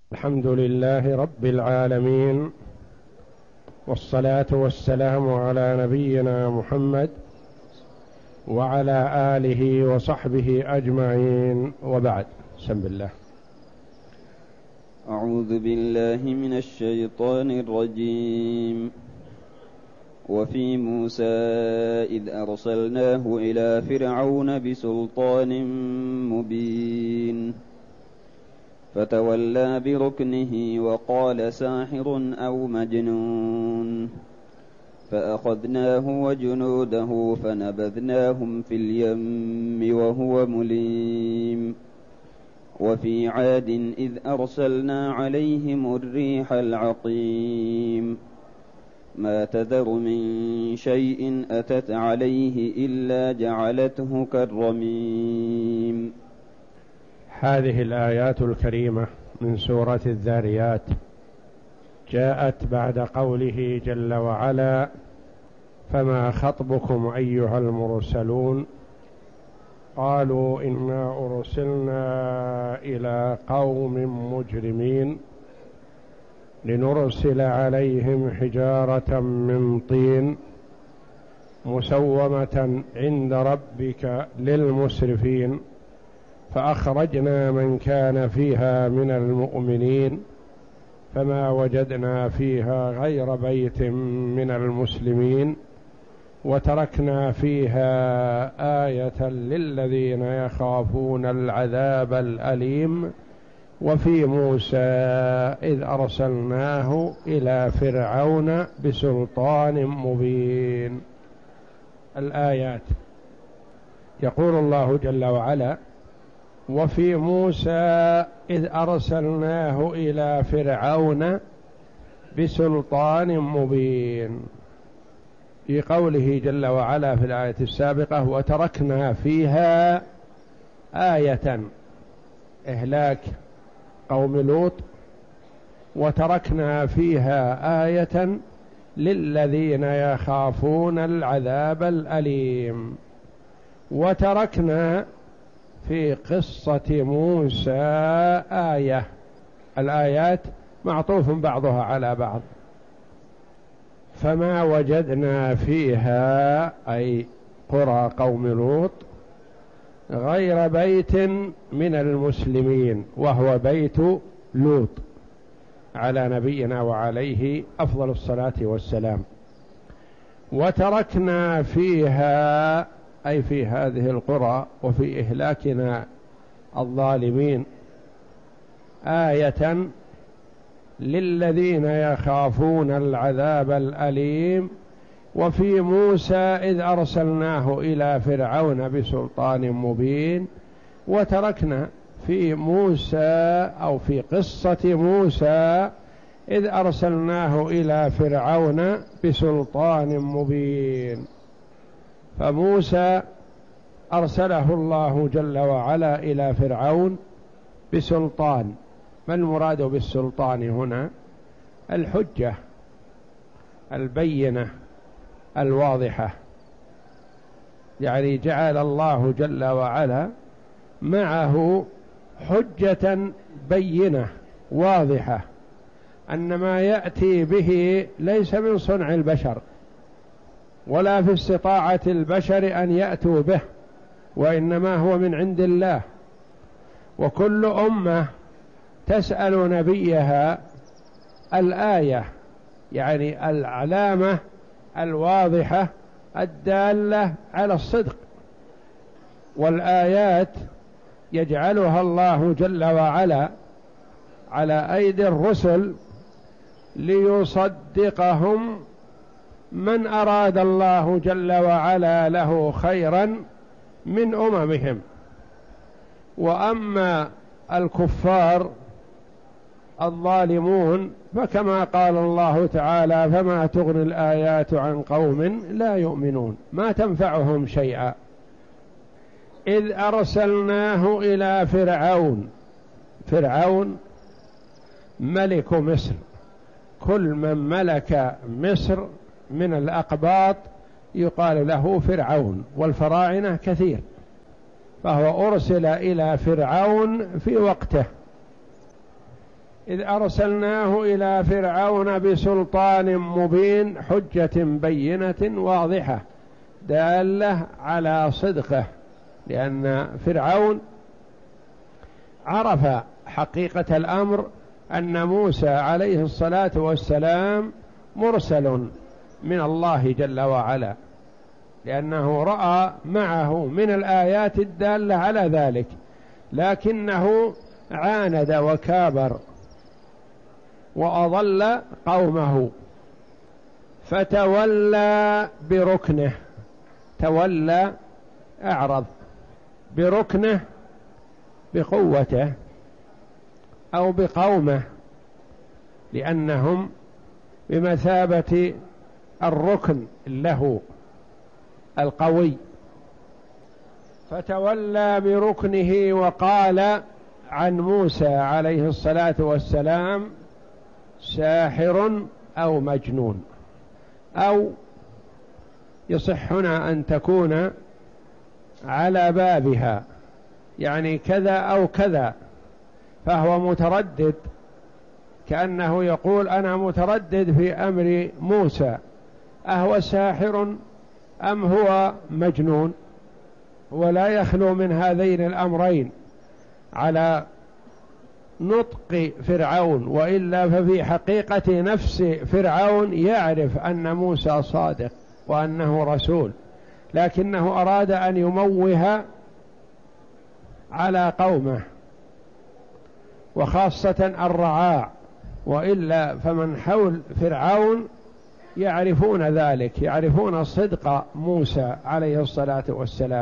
الحمد لله رب العالمين، والصلاة والسلام على نبينا محمد وعلى آله وصحبه أجمعين، وبعد. بسم الله. أعوذ بالله من الشيطان الرجيم. وفي موسى إذ أرسلناه إلى فرعون بسلطان مبين فتولى بركنه وقال ساحر أو مجنون، فأخذناه وجنوده فنبذناهم في اليم وهو مليم. وفي عاد إذ أرسلنا عليهم الريح العقيم، ما تذر من شيء أتت عليه إلا جعلته كالرميم. هذه الآيات الكريمة من سورة الذاريات جاءت بعد قوله جل وعلا: فما خطبكم أيها المرسلون؟ قالوا إنا أرسلنا إلى قوم مجرمين لنرسل عليهم حجارة من طين مسومة عند ربك للمسرفين، فأخرجنا من كان فيها من المؤمنين فما وجدنا فيها غير بيت من المسلمين وتركنا فيها آية للذين يخافون العذاب الأليم. وفي موسى إذ أرسلناه إلى فرعون بسلطان مبين. الآيات. يقول الله جل وعلا: وفي موسى إذ أرسلناه إلى فرعون بسلطان مبين. في قوله جل وعلا في الآية السابقة: وتركنا فيها آية، إهلاك قوم لوط، وتركنا فيها آية للذين يخافون العذاب الأليم. وتركنا في قصة موسى آية. الآيات معطوف بعضها على بعض. فما وجدنا فيها أي قرى قوم لوط غير بيت من المسلمين، وهو بيت لوط على نبينا وعليه أفضل الصلاة والسلام. وتركنا فيها أي في هذه القرى وفي إهلاكنا الظالمين آية للذين يخافون العذاب الأليم. وفي موسى إذ أرسلناه إلى فرعون بسلطان مبين. وتركنا في موسى أو في قصة موسى إذ أرسلناه إلى فرعون بسلطان مبين. فموسى أرسله الله جل وعلا إلى فرعون بسلطان. ما المراد بالسلطان هنا؟ الحجة البينة الواضحة، يعني جعل الله جل وعلا معه حجة بينة واضحة أن ما يأتي به ليس من صنع البشر ولا في استطاعة البشر أن يأتوا به، وإنما هو من عند الله. وكل أمة تسأل نبيها الآية، يعني العلامة الواضحة الدالة على الصدق. والآيات يجعلها الله جل وعلا على أيدي الرسل ليصدقهم من أراد الله جل وعلا له خيرا من أممهم. وأما الكفار الظالمون فكما قال الله تعالى: فما تغني الآيات عن قوم لا يؤمنون، ما تنفعهم شيئا. إذ أرسلناه إلى فرعون. فرعون ملك مصر، كل من ملك مصر من الأقباط يقال له فرعون، والفراعنة كثير. فهو أرسل إلى فرعون في وقته. إذ أرسلناه إلى فرعون بسلطان مبين، حجة بينة واضحة دالة على صدقه، لأن فرعون عرف حقيقة الأمر أن موسى عليه الصلاة والسلام مرسل من الله جل وعلا، لأنه رأى معه من الآيات الدالة على ذلك، لكنه عاند وكابر وأضل قومه، فتولى بركنه، تولى أعرض بركنه بقوته أو بقومه، لأنهم بمثابة الركن له القوي، فتولى بركنه وقال عن موسى عليه الصلاة والسلام ساحر أو مجنون، أو يصحنا أن تكون على بابها، يعني كذا أو كذا، فهو متردد، كأنه يقول أنا متردد في أمر موسى، أهو ساحر أم هو مجنون؟ ولا يخلو من هذين الأمرين على نطق فرعون، وإلا ففي حقيقة نفس فرعون يعرف أن موسى صادق وأنه رسول، لكنه أراد أن يموه على قومه وخاصة الرعاع، وإلا فمن حول فرعون يعرفون ذلك، يعرفون صدق موسى عليه الصلاة والسلام،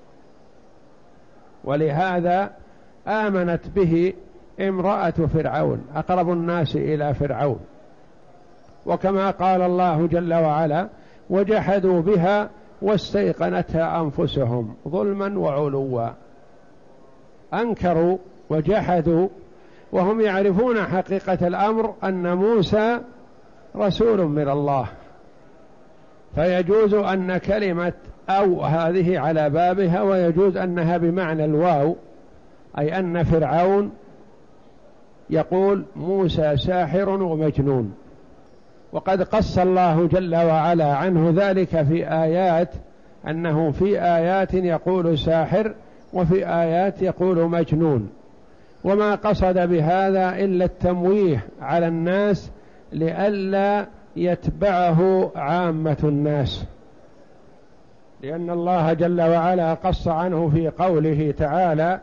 ولهذا آمنت به امرأة فرعون، أقرب الناس إلى فرعون، وكما قال الله جل وعلا وجحدوا بها واستيقنتها أنفسهم ظلما وعلوا، أنكروا وجحدوا وهم يعرفون حقيقة الأمر أن موسى رسول من الله، فيجوز أن كلمة أو هذه على بابها، ويجوز أنها بمعنى الواو، أي أن فرعون يقول موسى ساحر ومجنون، وقد قص الله جل وعلا عنه ذلك في آيات، أنه في آيات يقول ساحر وفي آيات يقول مجنون، وما قصد بهذا إلا التمويه على الناس لئلا يتبعه عامة الناس، لأن الله جل وعلا قص عنه في قوله تعالى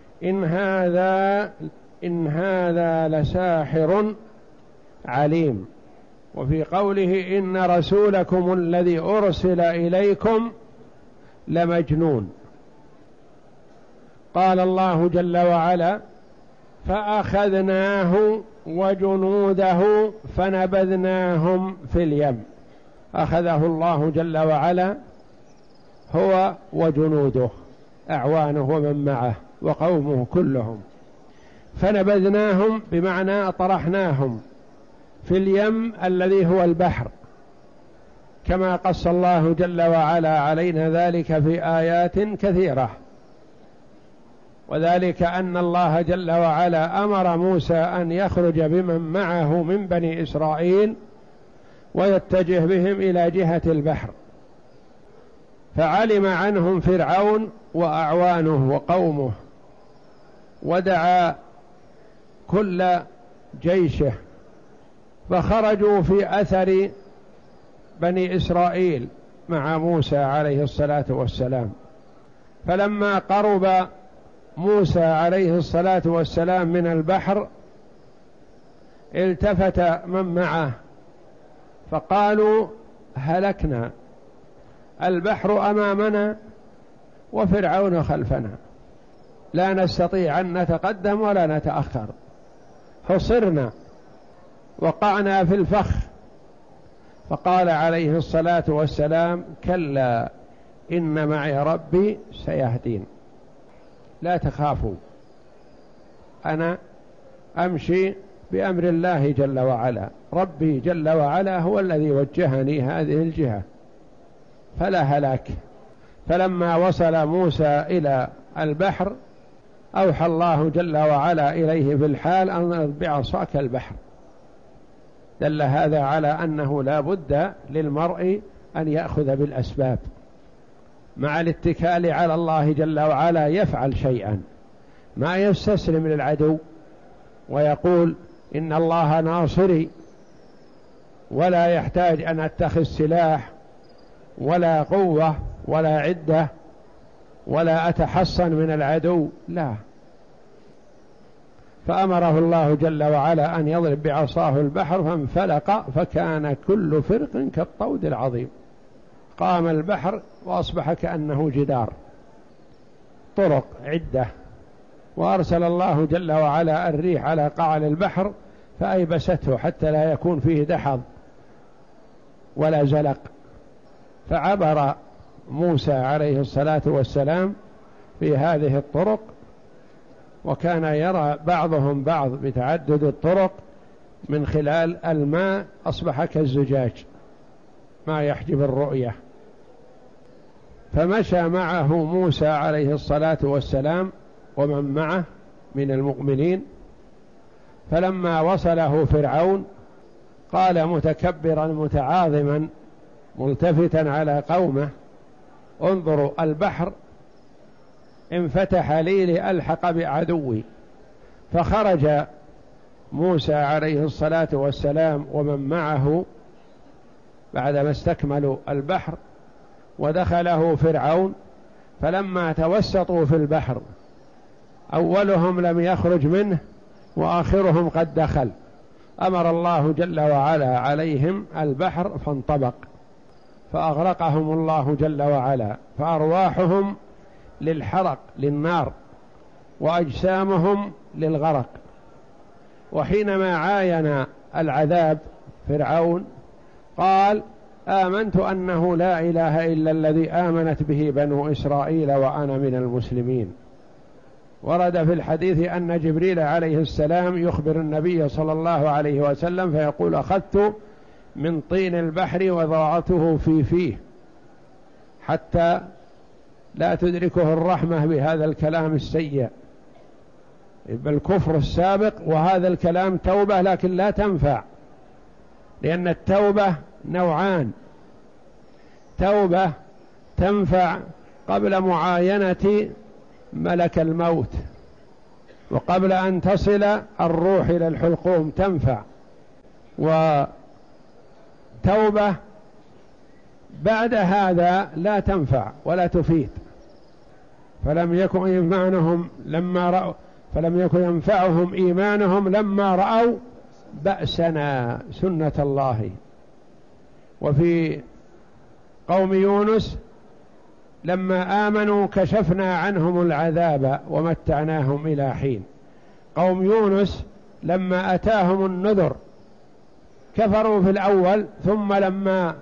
إن هذا لساحر عليم، وفي قوله إن رسولكم الذي أرسل إليكم لمجنون. قال الله جل وعلا فأخذناه وجنوده فنبذناهم في اليم، أخذه الله جل وعلا هو وجنوده أعوانه ومن معه وقومه كلهم، فنبذناهم بمعنى طرحناهم في اليم الذي هو البحر، كما قص الله جل وعلا علينا ذلك في آيات كثيرة، وذلك أن الله جل وعلا أمر موسى أن يخرج بمن معه من بني إسرائيل ويتجه بهم إلى جهة البحر، فعلم عنهم فرعون وأعوانه وقومه، ودعا كل جيشه، فخرجوا في أثر بني إسرائيل مع موسى عليه الصلاة والسلام، فلما قرب موسى عليه الصلاة والسلام من البحر التفت من معه فقالوا هلكنا، البحر أمامنا وفرعون خلفنا، لا نستطيع أن نتقدم ولا نتأخر، حصرنا وقعنا في الفخ. فقال عليه الصلاة والسلام كلا إن معي ربي سيهدين، لا تخافوا، أنا أمشي بأمر الله جل وعلا، ربي جل وعلا هو الذي وجهني هذه الجهة، فلا هلاك. فلما وصل موسى إلى البحر أوحى الله جل وعلا إليه في الحال أن اضرب بعصاك البحر. دل هذا على أنه لا بد للمرء أن يأخذ بالأسباب مع الاتكال على الله جل وعلا، يفعل شيئا، ما يستسلم للعدو ويقول إن الله ناصري ولا يحتاج أن أتخذ سلاح ولا قوة ولا عدة ولا أتحصن من العدو، لا. فأمره الله جل وعلا أن يضرب بعصاه البحر فانفلق فكان كل فرق كالطود العظيم. قام البحر وأصبح كأنه جدار، طرق عدة. وأرسل الله جل وعلا الريح على قعر البحر فأيبسته حتى لا يكون فيه دحض ولا زلق، فعبر موسى عليه الصلاة والسلام في هذه الطرق. وكان يرى بعضهم بعض بتعدد الطرق من خلال الماء، أصبح كالزجاج ما يحجب الرؤية. فمشى معه موسى عليه الصلاة والسلام ومن معه من المؤمنين، فلما وصله فرعون قال متكبرا متعاظما ملتفتا على قومه: انظروا البحر انفتح لي لألحق بعدوي. فخرج موسى عليه الصلاة والسلام ومن معه بعدما استكملوا البحر، ودخله فرعون. فلما توسطوا في البحر أولهم لم يخرج منه وآخرهم قد دخل، أمر الله جل وعلا عليهم البحر فانطبق فأغرقهم الله جل وعلا، فأرواحهم للحرق للنار وأجسامهم للغرق. وحينما عاين العذاب فرعون قال: آمنت أنه لا إله إلا الذي آمنت به بنو إسرائيل وأنا من المسلمين. ورد في الحديث أن جبريل عليه السلام يخبر النبي صلى الله عليه وسلم فيقول: أخذت من طين البحر وضعته في فيه حتى لا تدركه الرحمة بهذا الكلام السيء بالكفر السابق. وهذا الكلام توبة لكن لا تنفع، لأن التوبة نوعان: توبة تنفع قبل معاينة ملك الموت وقبل أن تصل الروح إلى الحلقوم تنفع، وتوبة بعد هذا لا تنفع ولا تفيد. فلم يكن ينفعهم إيمانهم لما رأوا بأسنا سنة الله. وفي قوم يونس لما آمنوا كشفنا عنهم العذاب ومتعناهم إلى حين. قوم يونس لما أتاهم النذر كفروا في الأول، ثم لما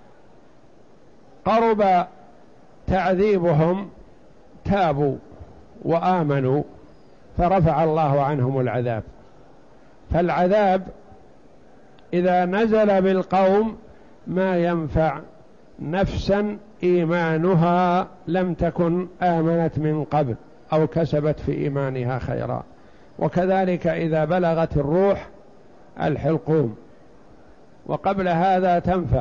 قرب تعذيبهم تابوا وآمنوا فرفع الله عنهم العذاب. فالعذاب إذا نزل بالقوم ما ينفع نفسا إيمانها لم تكن آمنت من قبل أو كسبت في إيمانها خيرا. وكذلك إذا بلغت الروح الحلقوم وقبل هذا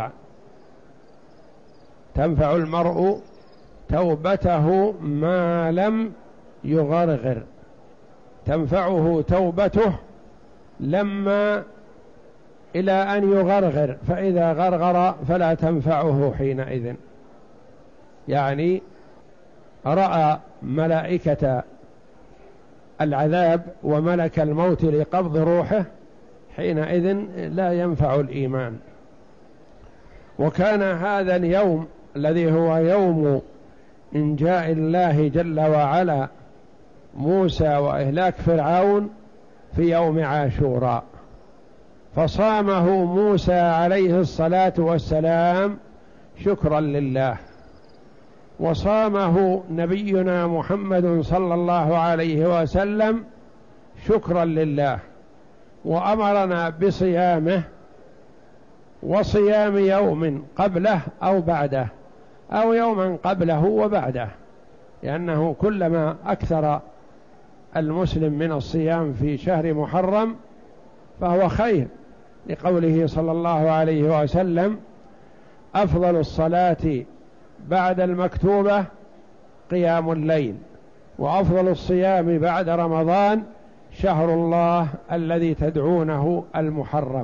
تنفع المرء توبته ما لم يغرغر، تنفعه توبته لما إلى أن يغرغر، فإذا غرغر فلا تنفعه حينئذ. يعني رأى ملائكة العذاب وملك الموت لقبض روحه، حينئذ لا ينفع الإيمان. وكان هذا اليوم الذي هو يوم إنجاء الله جل وعلا موسى وإهلاك فرعون في يوم عاشوراء، فصامه موسى عليه الصلاة والسلام شكرا لله، وصامه نبينا محمد صلى الله عليه وسلم شكرا لله، وأمرنا بصيامه وصيام يوم قبله أو بعده أو يوما قبله وبعده، لأنه كلما أكثر المسلم من الصيام في شهر محرم فهو خير، لقوله صلى الله عليه وسلم: أفضل الصلاة بعد المكتوبة قيام الليل، وأفضل الصيام بعد رمضان شهر الله الذي تدعونه المحرم.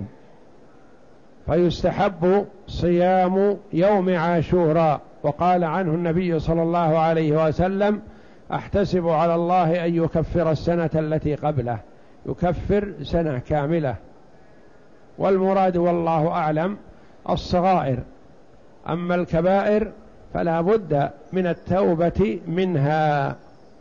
فيستحب صيام يوم عاشوراء، وقال عنه النبي صلى الله عليه وسلم: أحتسب على الله أن يكفر السنة التي قبله، يكفر سنة كاملة. والمراد والله أعلم الصغائر، أما الكبائر فلا بد من التوبة منها،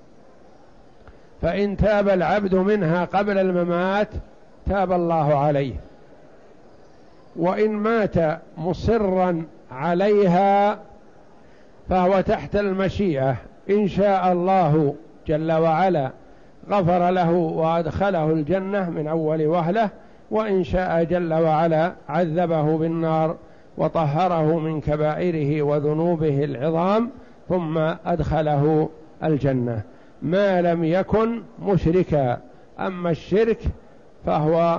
فإن تاب العبد منها قبل الممات تاب الله عليه، وإن مات مصرا عليها فهو تحت المشيئة، إن شاء الله جل وعلا غفر له وأدخله الجنة من أول وهلة، وإن شاء جل وعلا عذبه بالنار وطهره من كبائره وذنوبه العظام ثم أدخله الجنة، ما لم يكن مشركا. أما الشرك فهو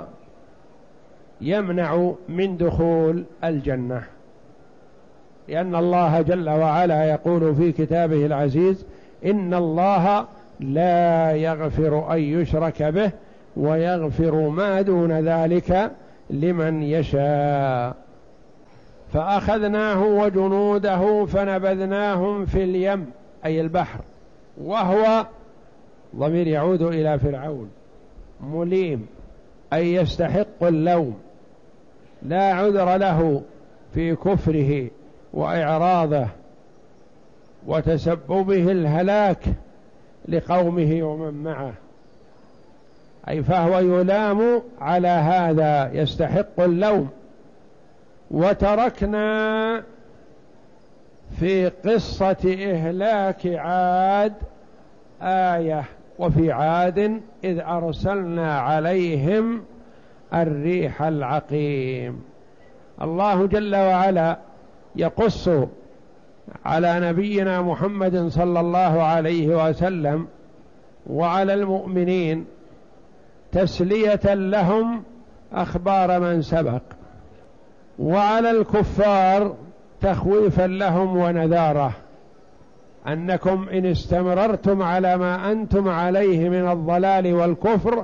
يمنع من دخول الجنة، لأن الله جل وعلا يقول في كتابه العزيز: إن الله لا يغفر أن يشرك به ويغفر ما دون ذلك لمن يشاء. فأخذناه وجنوده فنبذناهم في اليم، أي البحر، وهو ضمير يعود إلى فرعون، مليم أي يستحق اللوم، لا عذر له في كفره وإعراضه وتسببه الهلاك لقومه ومن معه، أي فهو يلام على هذا، يستحق اللوم. وتركنا في قصة إهلاك عاد آية: وفي عاد إذ أرسلنا عليهم الريح العقيم. الله جل وعلا يقص على نبينا محمد صلى الله عليه وسلم وعلى المؤمنين تسلية لهم أخبار من سبق، وعلى الكفار تخويفا لهم ونذارة، أنكم إن استمررتم على ما أنتم عليه من الضلال والكفر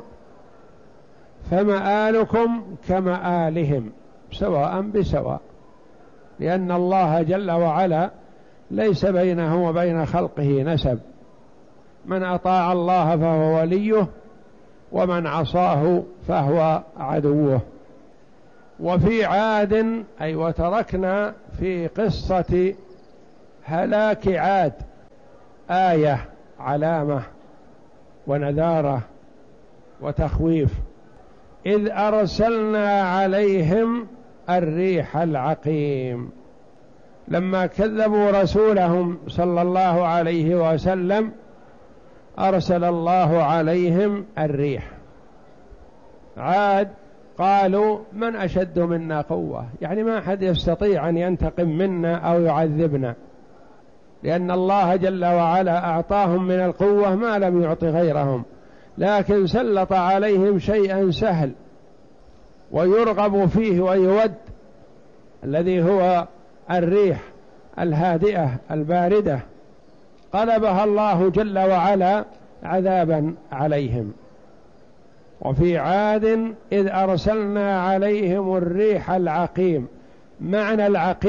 فمآلكم كمآلهم سواء بسواء، لأن الله جل وعلا ليس بينه وبين خلقه نسب، من أطاع الله فهو وليه، ومن عصاه فهو عدوه. وفي عاد أي وتركنا في قصة هلاك عاد آية، علامة ونذارة وتخويف: إذ أرسلنا عليهم الريح العقيم، لما كذبوا رسولهم صلى الله عليه وسلم أرسل الله عليهم الريح. عاد قالوا: من أشد منا قوة، يعني ما أحد يستطيع أن ينتقم منا أو يعذبنا، لأن الله جل وعلا أعطاهم من القوة ما لم يعط غيرهم، لكن سلط عليهم شيئا سهل ويرغب فيه ويود، الذي هو الريح الهادئة الباردة، قلبها الله جل وعلا عذابا عليهم. وفي عاد إذ أرسلنا عليهم الريح العقيم. معنى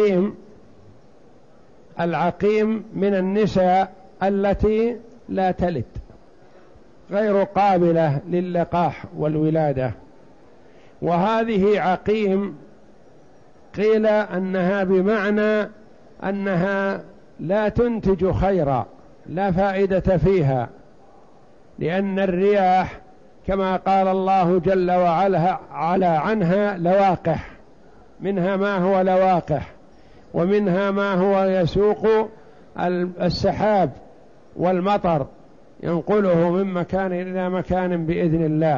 العقيم من النساء التي لا تلد، غير قابلة للقاح والولادة، وهذه عقيم قيل أنها بمعنى أنها لا تنتج خيرا، لا فائدة فيها، لأن الرياح كما قال الله جل وعلا عنها لواقح، منها ما هو لواقح، ومنها ما هو يسوق السحاب والمطر ينقله من مكان إلى مكان بإذن الله.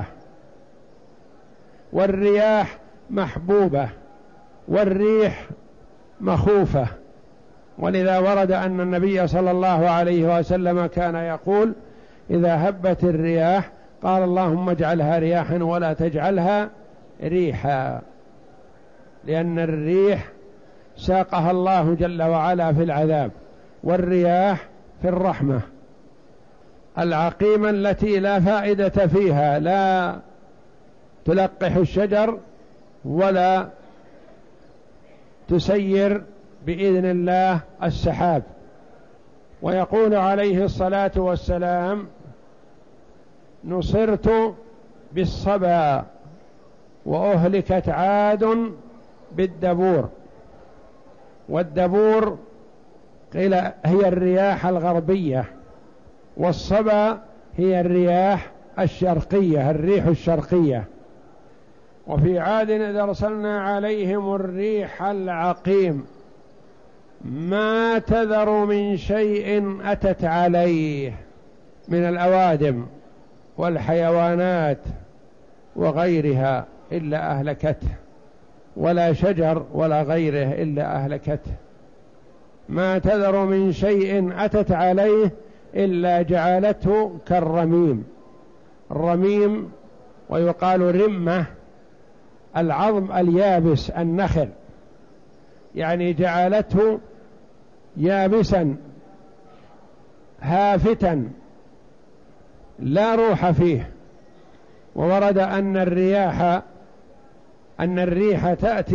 والرياح محبوبة والريح مخوفة، ولذا ورد أن النبي صلى الله عليه وسلم كان يقول: إذا هبت الرياح قال اللهم اجعلها رياحا ولا تجعلها ريحا، لأن الريح ساقها الله جل وعلا في العذاب، والرياح في الرحمة. العقيمة التي لا فائدة فيها، لا تلقح الشجر ولا تسير بإذن الله السحاب. ويقول عليه الصلاة والسلام: نصرت بالصبا وأهلكت عاد بالدبور. والدبور قيل هي الرياح الغربية، والصبا هي الرياح الشرقية، الريح الشرقية. وفي عاد إذ أرسلنا عليهم الريح العقيم ما تذر من شيء أتت عليه من الأوادم والحيوانات وغيرها إلا أهلكته، ولا شجر ولا غيره إلا أهلكته. ما تذر من شيء أتت عليه إلا جعلته كالرميم. الرميم ويقال رمة العظم اليابس النخل، يعني جعلته يابسا هافتا لا روح فيه. وورد أن الريح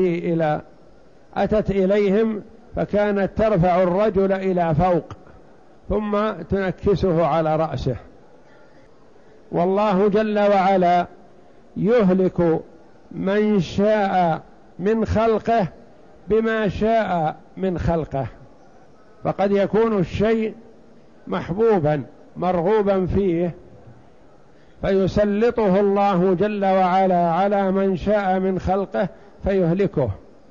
أتت إليهم فكانت ترفع الرجل إلى فوق ثم تنكسه على رأسه. والله جل وعلا يهلك من شاء من خلقه بما شاء من خلقه. فقد يكون الشيء محبوبا مرغوبا فيه فيسلطه الله جل وعلا على من شاء من خلقه فيهلكه،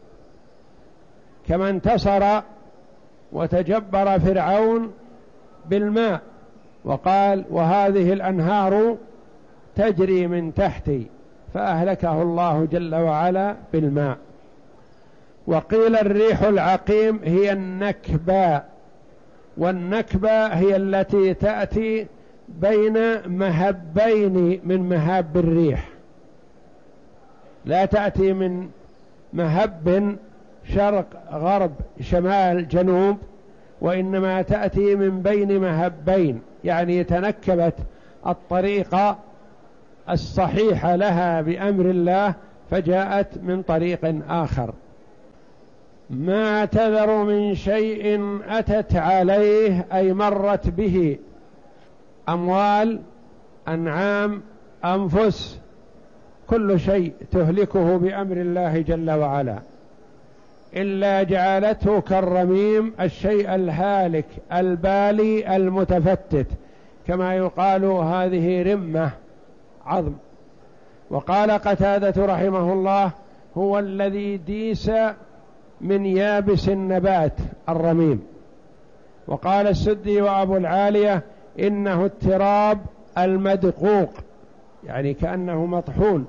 كما انتصر وتجبر فرعون بالماء وقال: وهذه الأنهار تجري من تحتي، فأهلكه الله جل وعلا بالماء. وقيل الريح العقيم هي النكبة، والنكبة هي التي تأتي بين مهبين من مهاب الريح، لا تأتي من مهب شرق غرب شمال جنوب، وإنما تأتي من بين مهبين، يعني تنكبت الطريق الصحيح لها بأمر الله فجاءت من طريق آخر. ما تذر من شيء أتت عليه أي مرت به، أموال، أنعام، أنفس، كل شيء تهلكه بأمر الله جل وعلا، إلا جعلته كالرميم، الشيء الهالك البالي المتفتت، كما يقال هذه رمة عظم. وقال قتادة رحمه الله: هو الذي ديس من يابس النبات الرميم. وقال السدي وأبو العالية: إنه التراب المدقوق، يعني كأنه مطحون.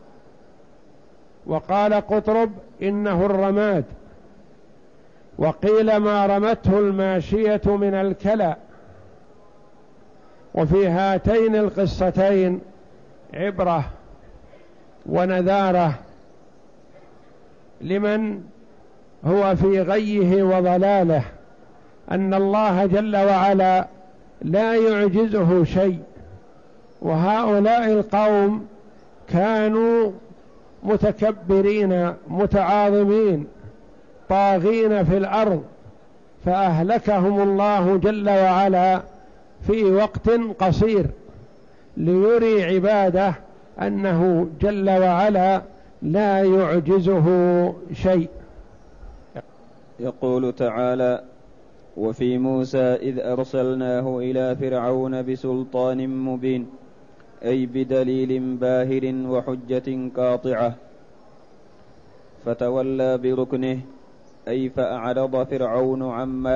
وقال قطرب: إنه الرماد. وقيل ما رمته الماشية من الكلى. وفي هاتين القصتين عبرة ونذارة لمن هو في غيه وضلاله، أن الله جل وعلا لا يعجزه شيء. وهؤلاء القوم كانوا متكبرين متعاظمين طاغين في الأرض، فأهلكهم الله جل وعلا في وقت قصير ليري عباده أنه جل وعلا لا يعجزه شيء. يقول تعالى: وفي موسى إذ أرسلناه إلى فرعون بسلطان مبين، أي بدليل باهر وحجة قاطعة، فتولى بركنه، أي فأعرض فرعون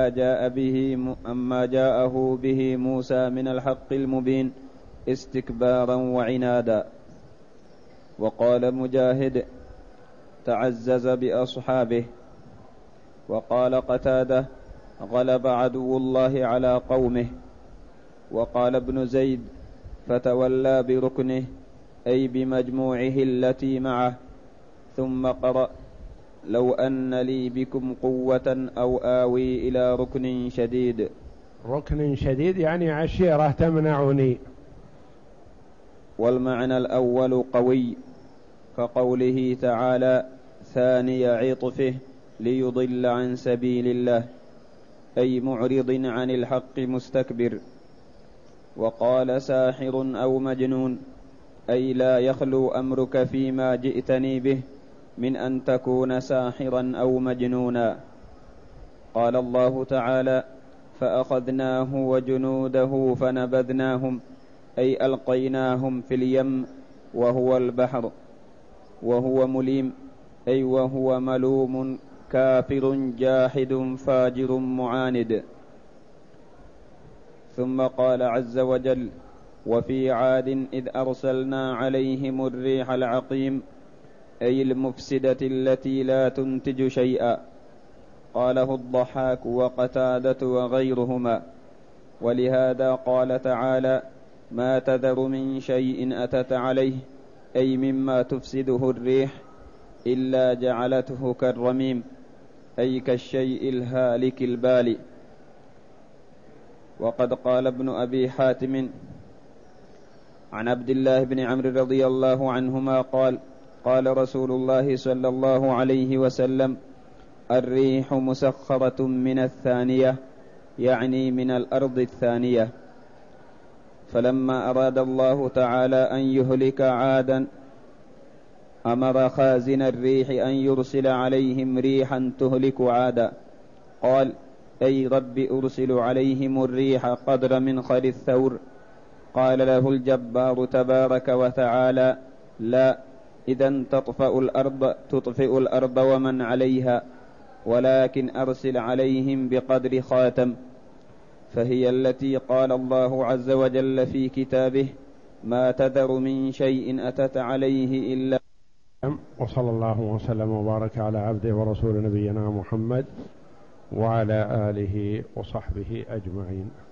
عما جاءه به موسى من الحق المبين استكبارا وعنادا. وقال مجاهد: تعزز بأصحابه. وقال قتادة: غلب عدو الله على قومه. وقال ابن زيد فتولى بركنه أي بمجموعه التي معه. ثم قرأ لو أن لي بكم قوة أو آوي إلى ركن شديد. ركن شديد يعني عشيرة تمنعني. والمعنى الأول قوي، كقوله تعالى ثاني عطفه ليضل عن سبيل الله، أي معرض عن الحق مستكبر. وقال ساحر أو مجنون، أي لا يخلو أمرك فيما جئتني به من أن تكون ساحرا أو مجنونا. قال الله تعالى فأخذناه وجنوده فنبذناهم، أي ألقيناهم في اليم وهو البحر. وهو مليم، أي وهو ملوم كافر جاحد فاجر معاند. ثم قال عز وجل وفي عاد إذ أرسلنا عليهم الريح العقيم، أي المفسدة التي لا تنتج شيئا. قاله الضحاك وقتادة وغيرهما. ولهذا قال تعالى ما تذر من شيء أتت عليه، أي مما تفسده الريح إلا جعلته كالرميم، أي كالشيء الهالك البالي. وقد قال ابن أبي حاتم عن عبد الله بن عمرو رضي الله عنهما قال قال رسول الله صلى الله عليه وسلم الريح مسخرة من الثانية، يعني من الأرض الثانية. فلما أراد الله تعالى أن يهلك عادا أمر خازن الريح أن يرسل عليهم ريحا تهلك عادا. قال أي رب أرسل عليهم الريح قدر منخر الثور. قال له الجبار تبارك وتعالى لا، إذن تطفئ الأرض ومن عليها، ولكن أرسل عليهم بقدر خاتم. فهي التي قال الله عز وجل في كتابه ما تذر من شيء أتت عليه إلا. وصلى الله وسلم وبارك على عبده ورسول نبينا محمد وعلى آله وصحبه أجمعين.